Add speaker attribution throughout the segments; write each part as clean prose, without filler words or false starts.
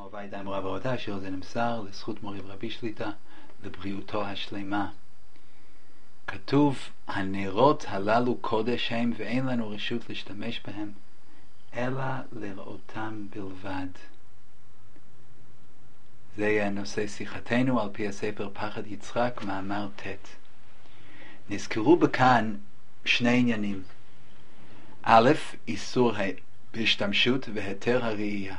Speaker 1: אהוביי די מורה ורבותיי, אשר זה נמסר לזכות מורי ורבי שליטה לבריאותו השלמה. כתוב, הנרות הללו קודש הם ואין לנו רשות להשתמש בהם אלא לראותם בלבד. זה יהיה נושא שיחתנו על פי הספר פחד יצחק, מאמר ט'. נזכרו בכאן שני עניינים. א', איסור בהשתמשות והיתר הראייה.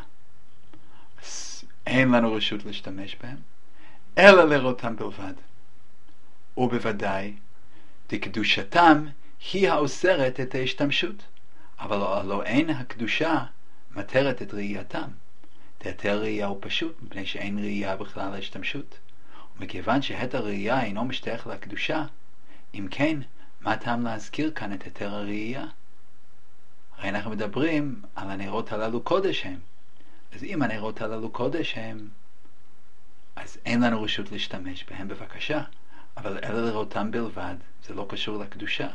Speaker 1: אין לנו רשות להשתמש בהם אלא לראותם בלבד. ובוודאי דקדושתם היא האוסרת את ההשתמשות, אבל לא אין הקדושה מתרת את ראייתם. היתר ראייה הוא פשוט מפני שאין ראייה בכלל להשתמשות, ומכיוון שהיתר ראייה אינו משתייך לקדושה, אם כן, מה טעם להזכיר כאן את היתר הראייה? הרי אנחנו מדברים על הנרות הללו קודש הם. אז אם הנרות הללו קודש הם, אז אין לנו רשות להשתמש בהם, בבקשה, אבל אלא לראותם בלבד. זה לא קשור לקדושה.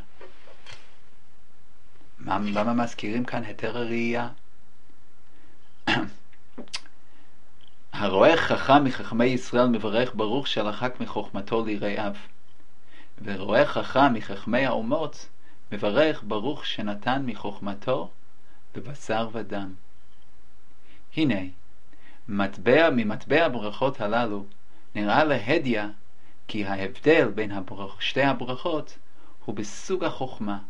Speaker 1: למה מזכירים כאן היתר הראייה? הרואה חכם מחכמי ישראל מברך ברוך שלחק מחוכמתו ליראיו, ורואה חכם מחכמי האומות מברך ברוך שנתן מחוכמתו לבשר ודם. הנה, ממטבע הברכות הללו נראה להדיא כי ההבדל בין שתי הברכות הוא בסוג החוכמה.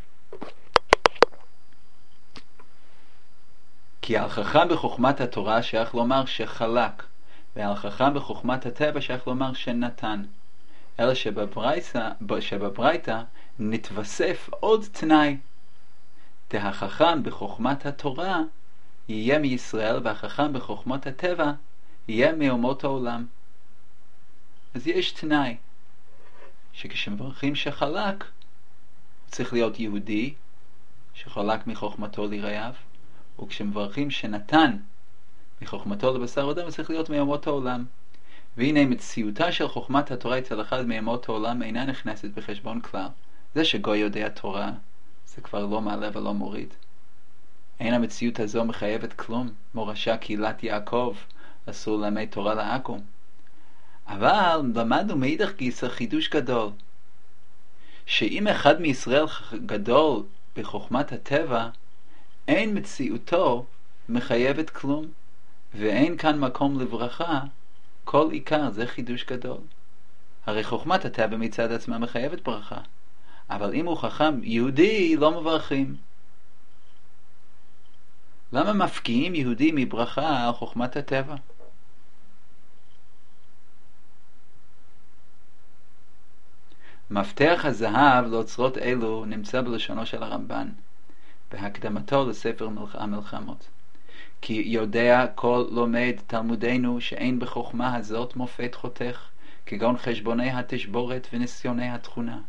Speaker 1: כי על חכם בחוכמת התורה שייך לומר שחלק, ועל חכם בחוכמת הטבע שייך לומר שנתן. אלא שבברייתא נתווסף עוד תנאי. החכם בחוכמת התורה יהיה מישראל, והחכם בחוכמת הטבע יהיה מאומות העולם. אז יש תנאי שכשמברכים שחלק, צריך להיות יהודי שחלק מחוכמתו ליראיו, וכשמברכים שנתן מחוכמתו לבשר ודם, צריך להיות מאומות העולם. והנה מציאותה של חוכמת התורה אצל אחד מאומות העולם אינה נכנסת בחשבון כלל. זה שגוי יודע תורה זה כבר לא מעלה ולא מוריד. אין המציאות הזו מחייבת כלום. מורשה קהילת יעקב אסור ללמד תורה לעכו"ם. אבל למדנו מאידך גיסא חידוש גדול, שאם אחד מישראל גדול בחוכמת הטבע, אין מציאותו מחייבת כלום, ואין כאן מקום לברכה כל עיקר. זה חידוש גדול. הרי חוכמת הטבע מצד עצמה מחייבת ברכה, אבל אם הוא חכם יהודי לא מברכים. למה מפקיעים יהודי מברכה על חוכמת הטבע? מפתח הזהב לאוצרות אלו נמצא בלשונו של הרמב"ן בהקדמתו לספר המלחמות. כי יודע כל לומד תלמודנו שאין בחוכמה הזאת מופת חותך כגון חשבוני התשבורת וניסיוני התכונה.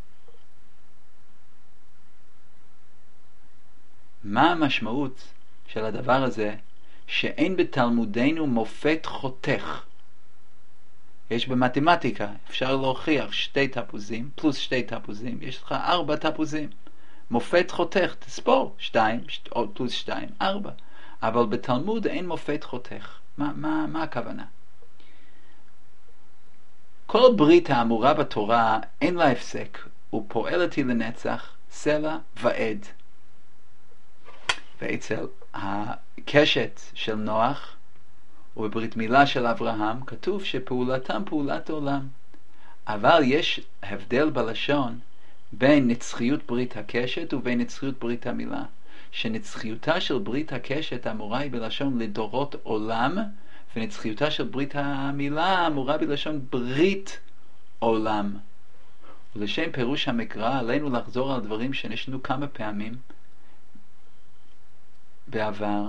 Speaker 1: מה המשמעות של הדבר הזה שאין בתלמודנו מופת חותך? יש במתמטיקה, אפשר להוכיח 2 תפוזים פלוס 2 תפוזים, יש לך 4 תפוזים. מופת חותך, תספור 2 פלוס 2, 4. אבל בתלמוד אין מופת חותך. מה הכוונה? כל ברית האמורה בתורה אין לה הפסק, ופועלת היא לנצח, סלע ועד. ואצל הקשת של נוח ובברית מילה של אברהם כתוב שפעולתם פעולת עולם. אבל יש הבדל בלשון בין נצחיות ברית הקשת ובין נצחיות ברית המילה. שנצחיותה של ברית הקשת אמורה היא בלשון לדורות עולם, ונצחיותה של ברית המילה אמורה בלשון ברית עולם. ולשם פירוש המקרא עלינו לחזור על דברים שנשנו כמה פעמים בעבר.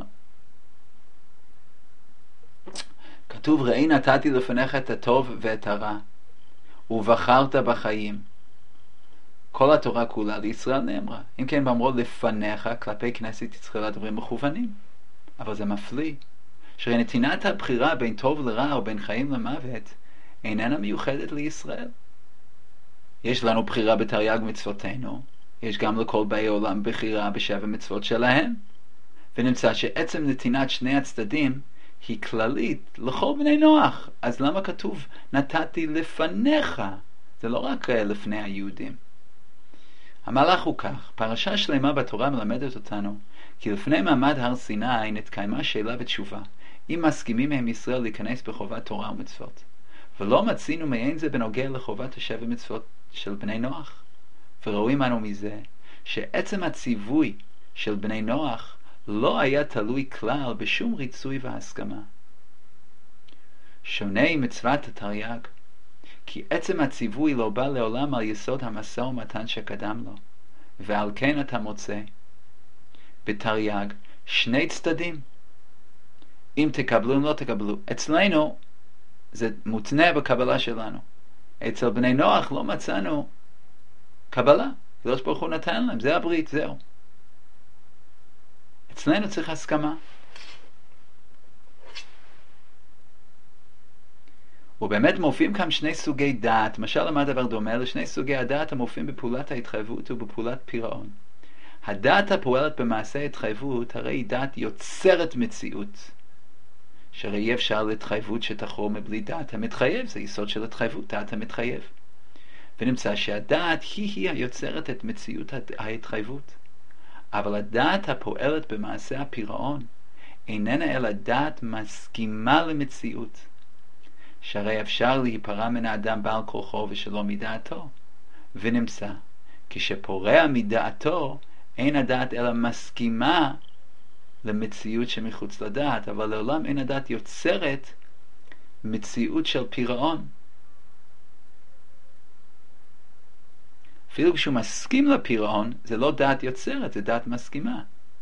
Speaker 1: כתוב ראי נתתי לפניך את הטוב ואת הרע ובחרת בחיים. כל התורה כולה לישראל נאמרה. אם כן באמרו לפניך, כלפי כנסת ישראל הדברים מכוונים. אבל זה מפליא שהרי נתינת הבחירה בין טוב לרע או בין חיים למוות איננה מיוחדת לישראל. יש לנו בחירה בתרי"ג מצוותינו, יש גם לכל באי עולם בחירה ב7 מצוות שלהם, ונמצא שעצם נתינת שני הצדדים היא כללית לכל בני נוח. אז למה כתוב נתתי לפניך? זה לא רק לפני היהודים. המהלך הוא כך, פרשה שלמה בתורה מלמדת אותנו כי לפני מעמד הר סיני נתקיימה שאלה ותשובה, אם מסכימים הם ישראל להיכנס בחובת תורה ומצוות. ולא מצינו מעין זה בנוגע לחובת השבע מצוות של בני נוח. ורואים אנו מזה שעצם הציווי של בני נוח לא היה תלוי כלל בשום ריצוי והסכמה. שונה מצוות התרי"ג, כי עצם הציווי לא בא לעולם על יסוד המשא ומתן שקדם לו, ועל כן אתה מוצא בתרי"ג שני צדדים, אם תקבלו אם לא תקבלו. אצלנו זה מותנה בקבלה שלנו, אצל בני נוח לא מצאנו קבלה, הקדוש ברוך הוא נתן להם, זה הברית, זהו. אצלנו צריך הסכמה. ובאמת מופיעים כאן שני סוגי דעת. משל למה דבר דומה לשני סוגי הדעת המופיעים בפעולת ההתחייבות ובפעולת פירעון. הדעת הפועלת במעשה ההתחייבות הרי היא דעת יוצרת מציאות, שהרי אי אפשר להתחייבות שתחרור מבלי דעת המתחייב, זה יסוד של התחייבות, דעת המתחייב. ונמצא שהדעת היא היוצרת את מציאות ההתחייבות. אבל הדעת הפועלת במעשה הפירעון איננה אלא דעת מסכימה למציאות, שהרי אפשר להיפרע מן האדם בעל כורחו ושלא מדעתו. ונמצא כשפורע מדעתו אין הדעת אלא מסכימה למציאות שמחוץ לדעת, אבל לעולם אין הדעת יוצרת מציאות של פירעון. אפילו כשהוא מסכים לפירעון, זה לא דעת יוצרת, זה דעת מסכימה.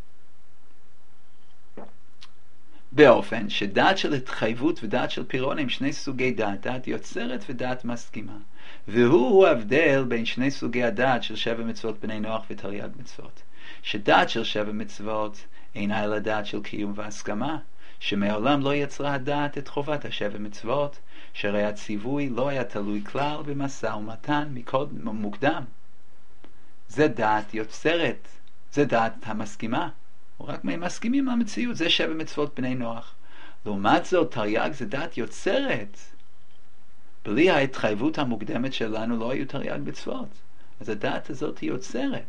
Speaker 1: באופן שדעת של התחייבות ודעת של פירעון הם שני סוגי דעת, דעת יוצרת ודעת מסכימה. והוא ההבדל בין שני סוגי הדעת של שבע מצוות בני נוח ותרי"ג מצוות. שדעת של שבע מצוות אינה אלא דעת של קיום והסכמה, שמעולם לא יצרה הדעת את חובת השבע מצוות, שהרי הציווי לא היה תלוי כלל במשא ומתן מוקדם. זה דעת יוצרת, זה דעת המסכימה. רק מסכימים למציאות, זה שבע מצוות בני נוח. לעומת זאת, תרי"ג זה דעת יוצרת. בלי ההתחייבות המוקדמת שלנו לא היו תרי"ג מצוות. אז הדעת הזאת היא יוצרת.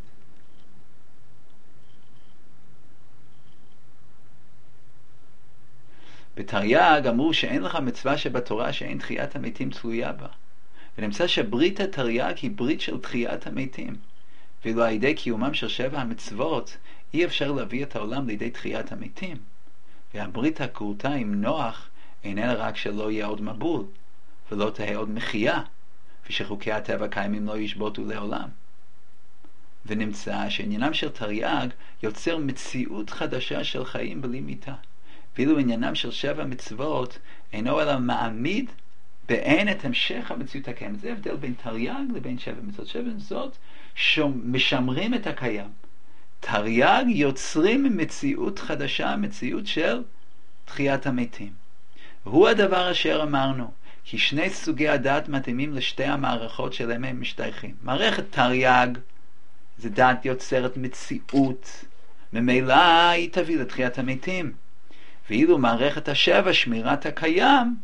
Speaker 1: בתרי"ג אמרו שאין לך מצווה שבתורה שאין תחיית המתים תלויה בה. ונמצא שברית התרי"ג היא ברית של תחיית המתים. ואילו על ידי קיומם של שבע המצוות אי אפשר להביא את העולם לידי תחיית המתים. והברית הכורתה עם נוח איננה רק שלא יהיה עוד מבול ולא תהיה עוד מחייה, ושחוקי הטבע קיימים לא ישבותו לעולם. ונמצא שעניינם של תרי"ג יוצר מציאות חדשה של חיים בלי מיתה, ואילו עניינם של שבע מצוות אינו אלא מעמיד בעין את המשך המציאות הקיימת. זה הבדל בין תרי"ג לבין שבע מצוות. שבע מצוות משמרים את הקיים. תרי"ג יוצרים מציאות חדשה, מציאות של תחיית המתים. הוא הדבר אשר אמרנו, כי שני סוגי הדעת מתאימים לשתי המערכות שלהם הם משתייכים. מערכת תרי"ג זה דעת יוצרת מציאות, ממילא היא תביא לתחיית המתים. ואילו מערכת השבע, שמירת הקיים,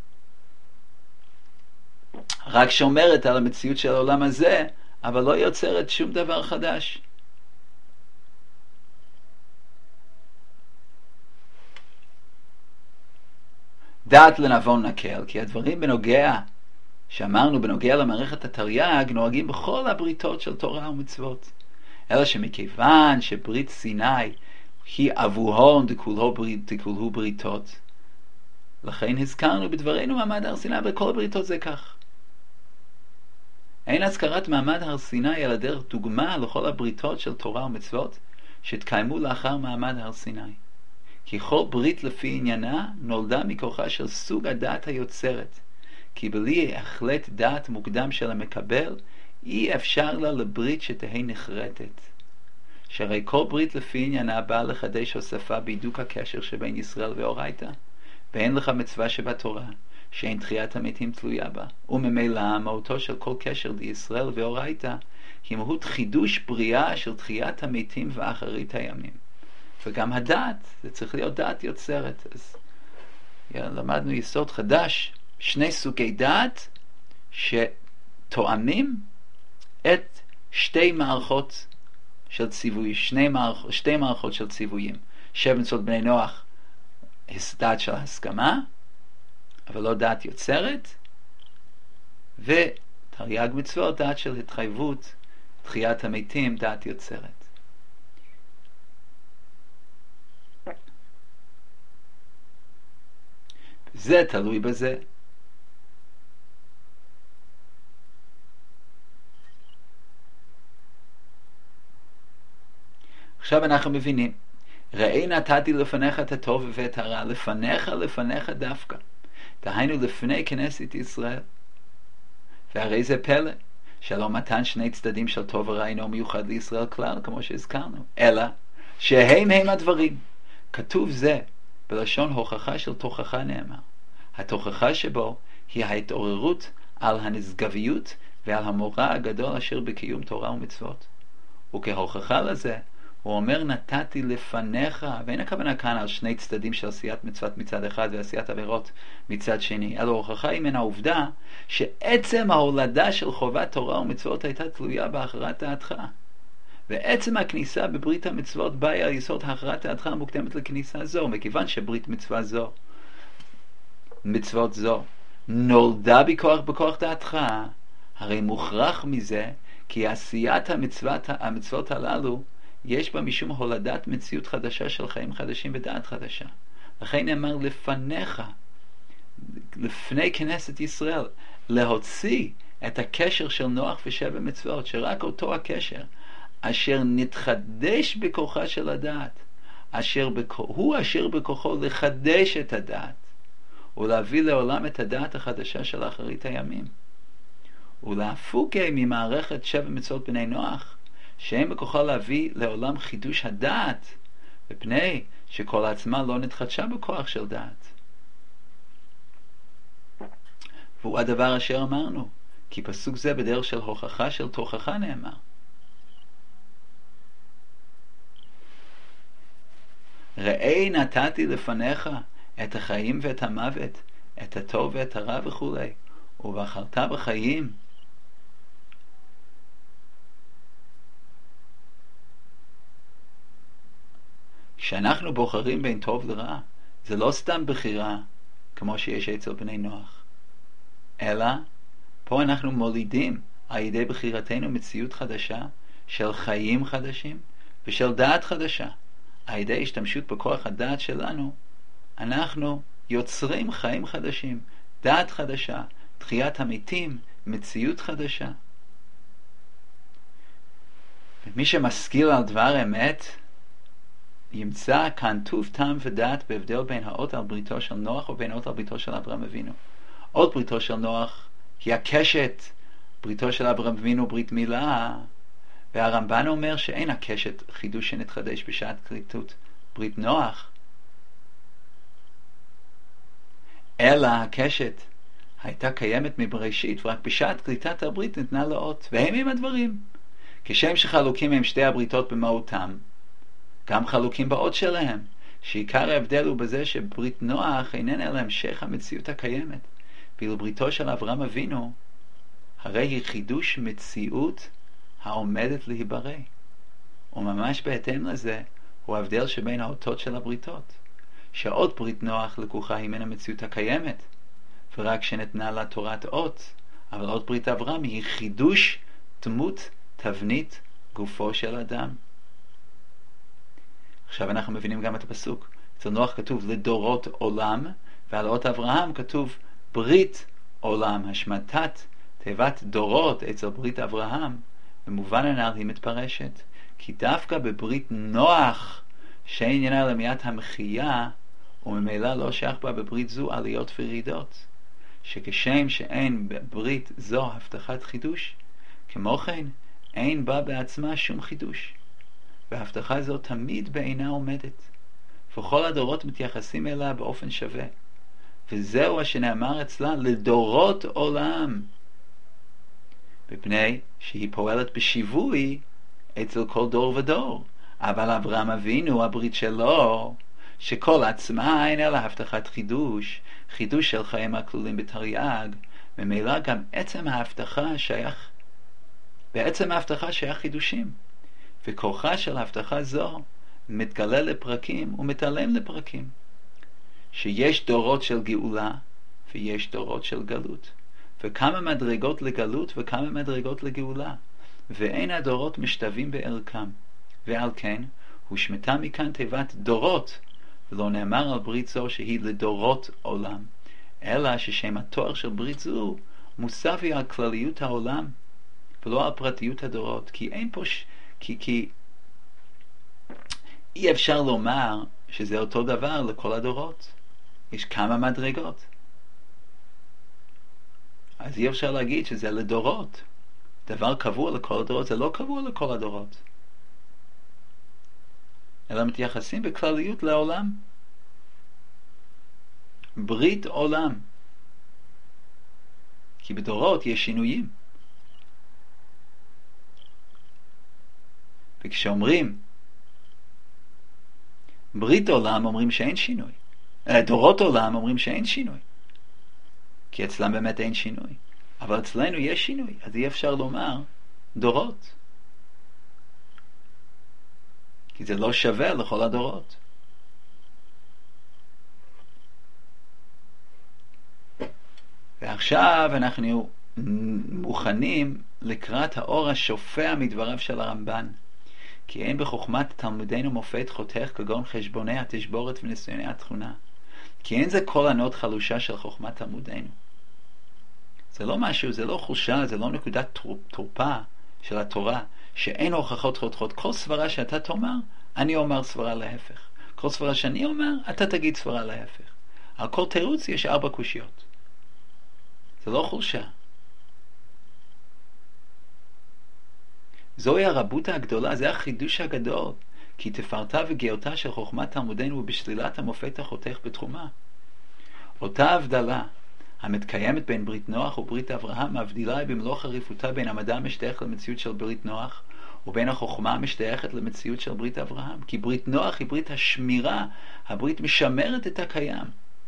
Speaker 1: רק שומרת על המציאות של העולם הזה, אבל לא יוצרת שום דבר חדש. דעת לנבון נקל, כי הדברים בנוגע, שאמרנו בנוגע למערכת התרי"ג, נוהגים בכל הבריתות של תורה ומצוות. אלא שמכיוון שברית סיני היא אבוהון דכולהו בריתות, לכן הזכרנו בדברינו מעמד הר סיני, בכל הבריתות זה כך. אין הזכרת מעמד הר סיני אלא דרך דוגמה לכל הבריתות של תורה ומצוות שהתקיימו לאחר מעמד הר סיני. כי כל ברית לפי עניינה נולדה מכוחה של סוג הדעת היוצרת, כי בלי החלט דעת מוקדם של המקבל אי אפשר לה לברית שתהי נחרטת. שהרי כל ברית לפי עניינה באה לחדש הוספה בידוק הקשר שבין ישראל ואורייתא, ואין לך מצווה שבתורה שאין תחיית המתים תלויה בה. וממילא מהותו של כל קשר לישראל ואורייתא היא מהות חידוש בריאה של תחיית המתים ואחרית הימים. וגם הדעת, זה צריך להיות דעת יוצרת. אז למדנו יסוד חדש, שני סוגי דעת שתואמים את שתי מערכות של ציווי, שתי מערכות של ציוויים. 7 מצוות בני נוח, דעת של הסכמה, אבל לא דעת יוצרת, ותרי"ג מצוות, דעת של התחייבות, תחיית המתים, דעת יוצרת. זה תלוי בזה. עכשיו אנחנו מבינים, ראי נתתי לפניך את הטוב ואת הרע, לפניך דווקא, דהיינו לפני כנסת ישראל. והרי זה פלא, שלא מתן שני צדדים של טוב ורע אינו מיוחד לישראל כלל, כמו שהזכרנו, אלא שהם הדברים. כתוב זה בלשון הוכחה של תוכחה נאמר. התוכחה שבו היא ההתעוררות על הנשגביות ועל המורא הגדול אשר בקיום תורה ומצוות. וכהוכחה לזה, הוא אומר נתתי לפניך, ואין הכוונה כאן על שני צדדים של עשיית מצוות מצד אחד ועשיית עבירות מצד שני, אלא הוכחה היא מן העובדה שעצם ההולדה של חובת תורה ומצוות הייתה תלויה בהכרעת דעתך. ועצם הכניסה בברית המצוות באה על יסוד הכרעת דעתך המוקדמת לכניסה זו, מכיוון שברית מצוות זו נולדה בכוח דעתך, הרי מוכרח מזה כי עשיית המצוות הללו יש בה משום הולדת מציאות חדשה של חיים חדשים ודעת חדשה. לכן נאמר לפניך, לפני כנסת ישראל, להוציא את הקשר של נוח ושבע מצוות, שרק אותו הקשר, אשר נתחדש בכוחה של הדעת, הוא אשר בכוחו לחדש את הדעת, ולהביא לעולם את הדעת החדשה של אחרית הימים. ולהפוקי ממערכת שבע מצוות בני נוח, שאין בכוחה להביא לעולם חידוש הדעת, בפני שכל עצמה לא נתחדשה בכוח של דעת. והוא הדבר אשר אמרנו, כי פסוק זה בדרך של הוכחה של תוכחה נאמר. ראי נתתי לפניך את החיים ואת המוות, את הטוב ואת הרע וכו', ובחרת בחיים. כשאנחנו בוחרים בין טוב לרע, זה לא סתם בחירה כמו שיש אצל בני נוח, אלא פה אנחנו מולידים על ידי בחירתנו מציאות חדשה של חיים חדשים ושל דעת חדשה. על ידי השתמשות בכוח הדעת שלנו אנחנו יוצרים חיים חדשים, דעת חדשה, תחיית המתים, מציאות חדשה. ומי שמשכיל על דבר אמת ימצא כאן טוב טעם ודעת בהבדל בין האות על בריתו של נוח ובין האות על בריתו של אברהם אבינו. אות בריתו של נוח היא הקשת, בריתו של אברהם אבינו ברית מילה, והרמב"ן אומר שאין הקשת חידוש שנתחדש בשעת כריתות ברית נוח, אלא הקשת הייתה קיימת מבראשית, ורק בשעת כריתת הברית ניתנה לו אות, והם עם הדברים. כשם שחלוקים הם שתי הבריתות במהותם, גם חלוקים באות שלהם, שעיקר ההבדל הוא בזה שברית נוח איננה אלא המשך המציאות הקיימת, ואילו בריתו של אברהם אבינו הרי היא חידוש מציאות העומדת להיברא. וממש בהתאם לזה הוא ההבדל שבין האותות של הבריתות, שהאות ברית נוח לקוחה היא מן המציאות הקיימת, ורק שנתנה לה תורת אות, אבל אות ברית אברהם היא חידוש דמות תבנית גופו של אדם. עכשיו אנחנו מבינים גם את הפסוק. אצל נוח כתוב לדורות עולם, ועל אות אברהם כתוב ברית עולם. השמטת תיבת דורות אצל ברית אברהם במובן הנ"ל היא מתפרשת, כי דווקא בברית נוח שאין עניינה למיית המחייה, וממילא לא שייך בה בברית זו עליות וירידות, שכשם שאין בברית זו הבטחת חידוש, כמו כן אין בה בעצמה שום חידוש, וההבטחה זו תמיד בעינה עומדת, וכל הדורות מתייחסים אליה באופן שווה, וזהו שנאמר אצלה לדורות עולם, מפני שהיא פועלת בשיווי אצל כל דור ודור. אבל אברהם אבינו, הברית שלו, שכל עצמה אין אלא הבטחת חידוש, חידוש של חיים הכלולים בתרי"ג, ממילא גם בעצם ההבטחה שייך חידושים, וכוחה של ההבטחה זו מתגלה לפרקים ומתעלם לפרקים, שיש דורות של גאולה ויש דורות של גלות, וכמה מדרגות לגלות וכמה מדרגות לגאולה, ואין הדורות משתווים בערכם, ועל כן הושמטה מכאן תיבת דורות, ולא נאמר על ברית זו שהיא לדורות עולם, אלא ששם התואר של ברית זו מוסבי על כלליות העולם ולא על פרטיות הדורות, כי אין פה כי אי אפשר לומר שזה אותו דבר לכל הדורות, יש כמה מדרגות, אז אי אפשר להגיד שזה לדורות. דבר קבוע לכל הדורות זה לא קבוע לכל הדורות, אלא מתייחסים בכלליות לעולם. ברית עולם, כי בדורות יש שינויים, וכשאומרים ברית עולם אומרים שאין שינוי, דורות עולם אומרים שאין שינוי, כי אצלם באמת אין שינוי, אבל אצלנו יש שינוי, אז אי אפשר לומר דורות, כי זה לא שווה לכל הדורות. ועכשיו אנחנו מוכנים לקראת האור השופע מדבריו של הרמב"ן, כי אין בחוכמת תלמודנו מופת חותך כגון חשבוני התשבורת וניסיוני התכונה, כי אין זה כל ענות חלושה של חוכמת תלמודנו. זה לא משהו, זה לא חולשה, זה לא נקודת תורפה של התורה, שאין הוכחות חותכות. כל סברה שאתה תאמר, אני אומר סברה להפך. כל סברה שאני אומר, אתה תגיד סברה להפך. על כל תירוץ יש 4 קושיות. זה לא חולשה. זוהי הרבות הגדולה, זה החידוש הגדול, כי תפארתה וגאותה של חוכמת תלמודנו ובשלילת המופת החותך בתחומה. אותה הבדלה המתקיימת בין ברית נוח וברית אברהם מבדילה במלוא חריפותה בין המדע המשתייך למציאות של ברית נוח ובין החוכמה המשתייכת למציאות של ברית אברהם, כי ברית נוח היא ברית השמירה, הברית משמרת את הקיים.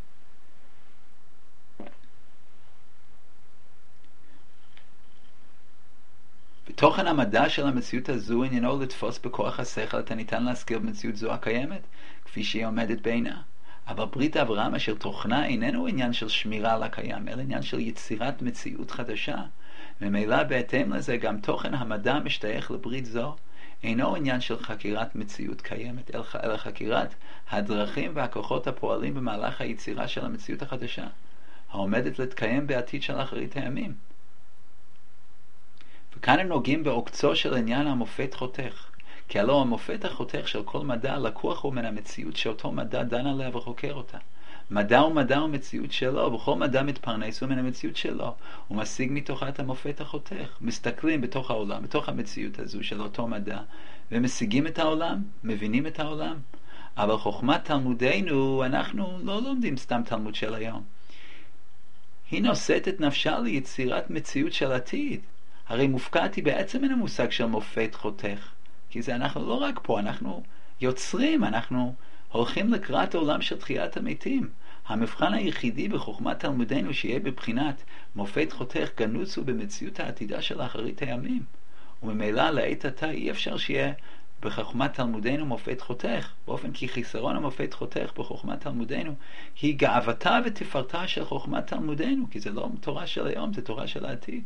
Speaker 1: ותוכן המדע של המציאות הזו עניינו לתפוס בכוח השכל את הניתן להזכיר במציאות זו הקיימת, כפי שהיא עומדת בעינה. אבל ברית אברהם אשר תוכנה איננו עניין של שמירה על הקיים, אלא עניין של יצירת מציאות חדשה. ממילא בהתאם לזה גם תוכן המדע המשתייך לברית זו אינו עניין של חקירת מציאות קיימת, אלא חקירת הדרכים והכוחות הפועלים במהלך היצירה של המציאות החדשה, העומדת להתקיים בעתיד של אחרית הימים. וכאן הם נוגעים בעוקצו של עניין המופת חותך, כי הלא המופת החותך של כל מדע לקוח הוא מן המציאות שאותו מדע דן עליה וחוקר אותה. מדע הוא מדע ומציאות שלו, וכל מדע מתפרנס הוא מן המציאות שלו, הוא משיג מתוכה את המופת החותך. מסתכלים בתוך העולם, בתוך המציאות הזו של אותו מדע, ומשיגים את העולם, מבינים את העולם. אבל חוכמת תלמודנו, אנחנו לא לומדים סתם תלמוד של היום. היא נושאת את נפשה ליצירת מציאות של עתיד. הרי מופקעת היא בעצם מן המושג של מופת חותך. כי זה אנחנו לא רק פה, אנחנו יוצרים, אנחנו הולכים לקראת העולם של תחיית המתים. המבחן היחידי בחוכמת תלמודנו שיהיה בבחינת מופת חותך גנוץ הוא במציאות העתידה של אחרית הימים. וממילא לעת עתה אי אפשר שיהיה בחוכמת תלמודנו מופת חותך, באופן כי חיסרון המופת חותך בחוכמת תלמודנו היא גאוותה ותפארתה של חוכמת תלמודנו, כי זה לא תורה של היום, זה תורה של העתיד.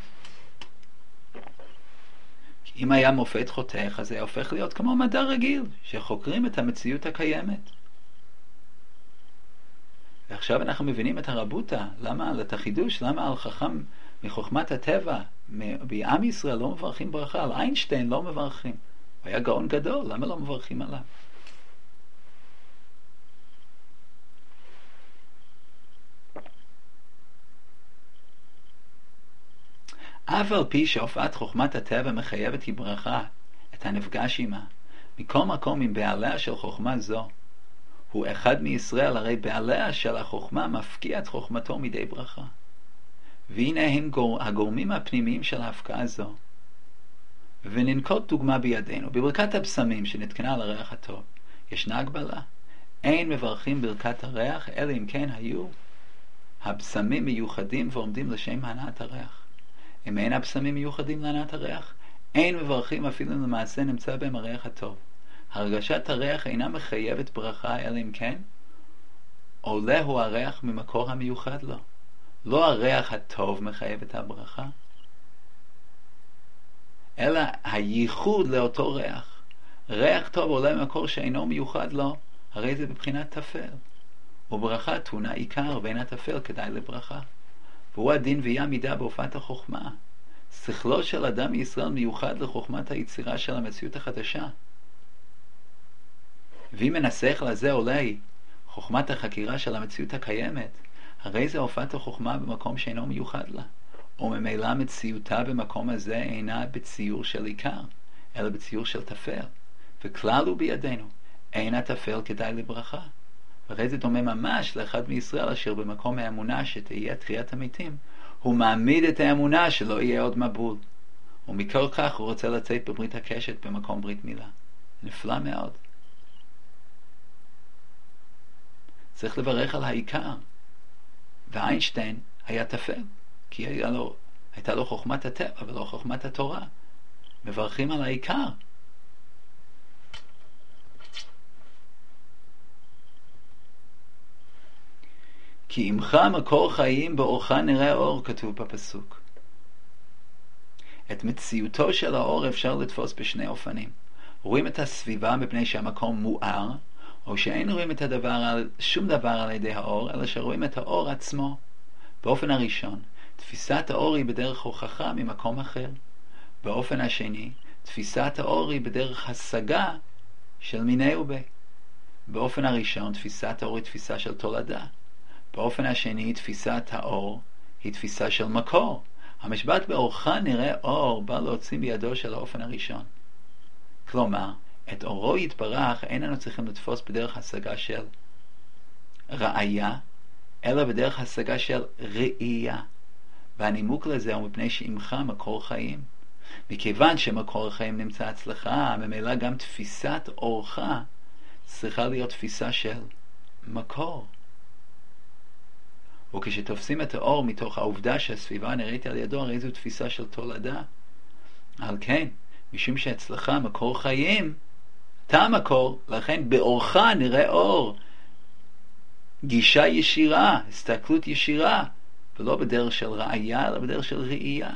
Speaker 1: אם היה מופת חותך, אז זה הופך להיות כמו מדע רגיל, שחוקרים את המציאות הקיימת. ועכשיו אנחנו מבינים את הרבותה, למה את החידוש, למה על חכם מחוכמת הטבע, בעם ישראל לא מברכים ברכה, על איינשטיין לא מברכים. הוא היה גאון גדול, למה לא מברכים עליו? אף על פי שהופעת חוכמת הטבע מחייבת היא ברכה, את הנפגש עמה. מכל מקום עם בעליה של חוכמה זו, הוא אחד מישראל, הרי בעליה של החוכמה מפקיע את חוכמתו מדי ברכה. והנה הם הגורמים הפנימיים של ההפקעה זו. וננקוט דוגמה בידינו. בברכת הבשמים שנתקנה על הריח הטוב, ישנה הגבלה. אין מברכים ברכת הריח, אלא אם כן היו הבשמים מיוחדים ועומדים לשם הנעת הריח. אם אין הבשמים מיוחדים להנעת הריח, אין מברכים אפילו למעשה נמצא בהם הריח הטוב. הרגשת הריח אינה מחייבת ברכה, אלא אם כן עולה הוא הריח ממקור המיוחד לו. לא הריח הטוב מחייב את הברכה, אלא הייחוד לאותו ריח. ריח טוב עולה ממקור שאינו מיוחד לו, הרי זה בבחינת תפל. וברכה תונה עיקר, ואין התפל כדאי לברכה. והוא הדין ויה מידה בהופעת החוכמה. שכלו של אדם מישראל מיוחד לחוכמת היצירה של המציאות החדשה. ואם מנסח לזה עולה חוכמת החקירה של המציאות הקיימת, הרי זה הופעת החוכמה במקום שאינו מיוחד לה. וממילא מציאותה במקום הזה אינה בציור של עיקר, אלא בציור של תפל. וכלל הוא בידינו, אין התפל כדאי לברכה. והרי זה דומה ממש לאחד מישראל אשר במקום האמונה שתהיה תחיית המתים, הוא מעמיד את האמונה שלא יהיה עוד מבול. ומכל כך הוא רוצה לצאת בברית הקשת במקום ברית מילה. נפלא מאוד. צריך לברך על העיקר. ואיינשטיין היה תפל, כי הייתה לו חוכמת הטבע ולא חוכמת התורה. מברכים על העיקר. כי עמך מקור חיים באורך נראה אור, כתוב בפסוק. את מציאותו של האור אפשר לתפוס בשני אופנים. רואים את הסביבה מפני שהמקום מואר, או שאין רואים את שום דבר על ידי האור, אלא שרואים את האור עצמו. באופן הראשון, תפיסת האור היא בדרך הוכחה ממקום אחר. באופן השני, תפיסת האור היא בדרך השגה של מיני ובי. באופן הראשון, תפיסת האור היא תפיסה של תולדה. באופן השני, תפיסת האור היא תפיסה של מקור. המשפט באורך נראה אור בא להוציא בידו של האופן הראשון. כלומר, את אורו יתברך איננו צריכים לתפוס בדרך השגה של ראיה, אלא בדרך השגה של ראייה. והנימוק לזה הוא מפני שעמך מקור חיים. מכיוון שמקור החיים נמצא אצלך, ממילא גם תפיסת אורך צריכה להיות תפיסה של מקור. וכשתופסים את האור מתוך העובדה שהסביבה נראית על ידו, הרי זו תפיסה של תולדה. על כן, משום שאצלך מקור חיים, אתה מקור, לכן באורך נראה אור. גישה ישירה, הסתכלות ישירה, ולא בדרך של ראייה, אלא בדרך של ראייה.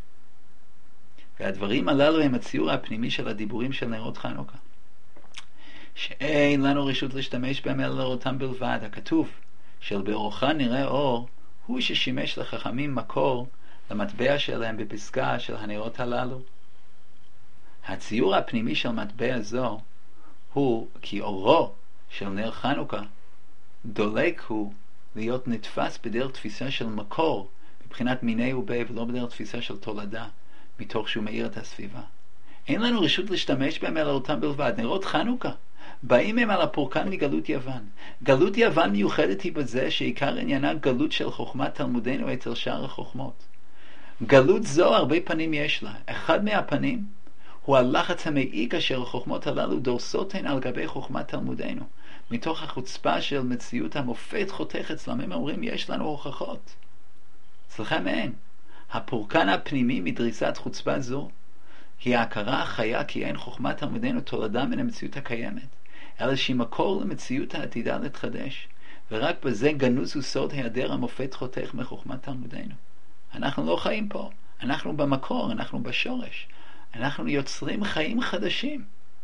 Speaker 1: והדברים הללו הם הציור הפנימי של הדיבורים של נרות חנוכה. שאין לנו רשות להשתמש בהם אלא לראותם בלבד. הכתוב של באורך נראה אור, הוא ששימש לחכמים מקור למטבע שלהם בפסקה של הנרות הללו. הציור הפנימי של מטבע זו הוא כי אורו של נר חנוכה דולק הוא להיות נתפס בדרך תפיסה של מקור מבחינת מיני ובי, ולא בדרך תפיסה של תולדה מתוך שהוא מאיר את הסביבה. אין לנו רשות להשתמש בהם אלא אותם בלבד. נרות חנוכה באים הם על הפורקן מגלות יוון. גלות יוון מיוחדת היא בזה שעיקר עניינה גלות של חוכמת תלמודנו אצל שאר החוכמות. גלות זו הרבה פנים יש לה. אחד מהפנים הוא הלחץ המעיק אשר החוכמות הללו דורסות הן על גבי חוכמת תלמודנו. מתוך החוצפה של מציאות המופת חותך אצלם, הם אומרים יש לנו הוכחות. אצלכם אין. הפורקן הפנימי מדריסת חוצפה זו היא ההכרה החיה כי אין חוכמת תלמודנו תולדה מן המציאות הקיימת, אלא שהיא מקור למציאות העתידה להתחדש, ורק בזה גנוז הוא סוד היעדר המופת חותך מחוכמת תלמודנו. אנחנו לא חיים פה, אנחנו במקור, אנחנו בשורש, אנחנו יוצרים חיים חדשים.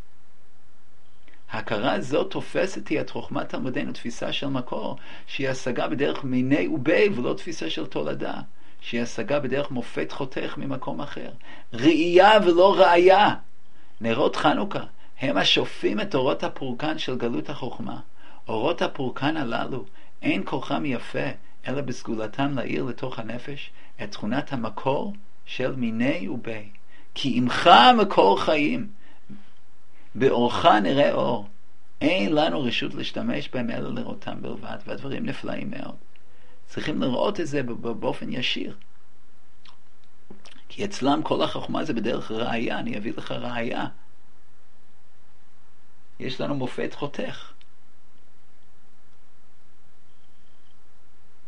Speaker 1: ההכרה הזאת תופסת היא את חוכמת תלמודנו תפיסה של מקור, שהיא השגה בדרך מיני ובי ולא תפיסה של תולדה, שהיא השגה בדרך מופת חותך ממקום אחר. ראייה ולא ראייה. נרות חנוכה הם השופים את אורות הפורקן של גלות החוכמה. אורות הפורקן הללו אין כוחם יפה, אלא בסגולתם להאיר לתוך הנפש את תכונת המקור של מיני ובי. כי עמך מקור חיים, באורך נראה אור. אין לנו רשות להשתמש בהם אלא לראותם בלבד, והדברים נפלאים מאוד. צריכים לראות את זה באופן ישיר. כי אצלם כל החוכמה זה בדרך ראייה. אני אביא לך ראייה. יש לנו מופת חותך.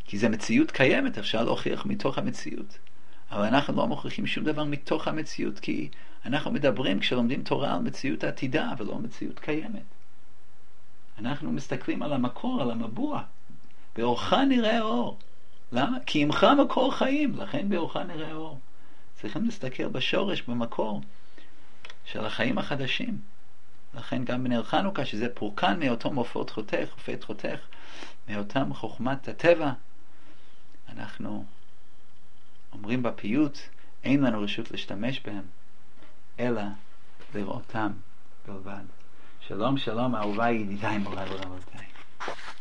Speaker 1: כי זה מציאות קיימת, אפשר להוכיח מתוך המציאות. אבל אנחנו לא מוכיחים שום דבר מתוך המציאות, כי אנחנו מדברים כשלומדים תורה על מציאות עתידה, ולא מציאות קיימת. אנחנו מסתכלים על המקור, על המבוע. באורך נראה אור. למה? כי עמך מקור חיים, לכן באורך נראה אור. צריכים להסתכל בשורש, במקור של החיים החדשים. לכן גם בנר חנוכה, שזה פורקן מאותו מופת חותך, מאותם חוכמת הטבע, אנחנו אומרים בפיוט, אין לנו רשות להשתמש בהם, אלא לראותם בלבד. שלום שלום אהוביי ידידיי מוריי ורבותיי.